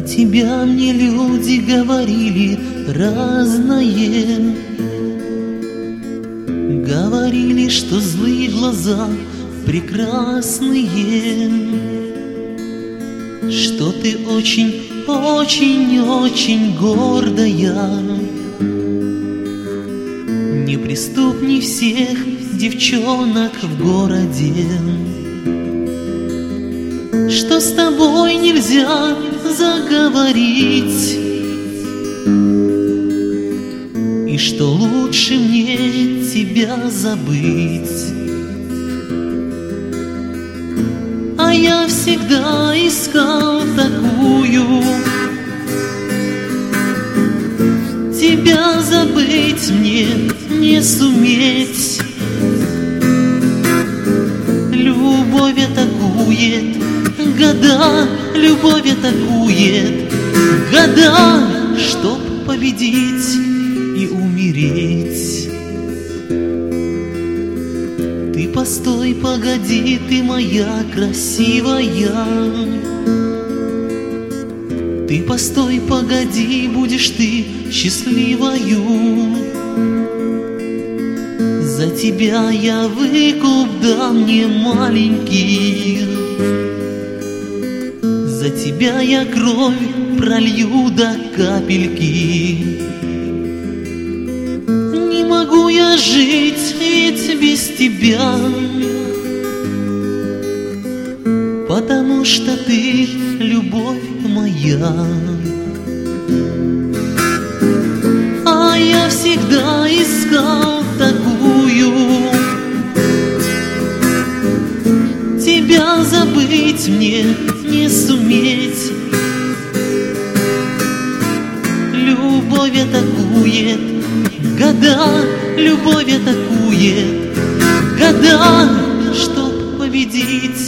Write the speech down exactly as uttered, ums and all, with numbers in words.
тебя мне люди говорили разное. Говорили, что злые глаза прекрасные, что ты очень, очень, очень гордая, неприступней всех девчонок в городе, что с тобой нельзя заговорить, и что лучше мне тебя забыть. А я всегда искал такую, тебя забыть мне не суметь. Любовь атакует, года, любовь атакует, года, чтоб победить и умереть. Ты постой, погоди, ты моя красивая. Ты постой, погоди, будешь ты счастливою. За тебя я выкуп дам не маленький, за тебя я кровь пролью до капельки. Не могу я жить ведь без тебя, потому что ты любовь моя. А я всегда искал такую, тебя забыть мне не суметь. Любовь атакует, года, любовь атакует, года, чтоб победить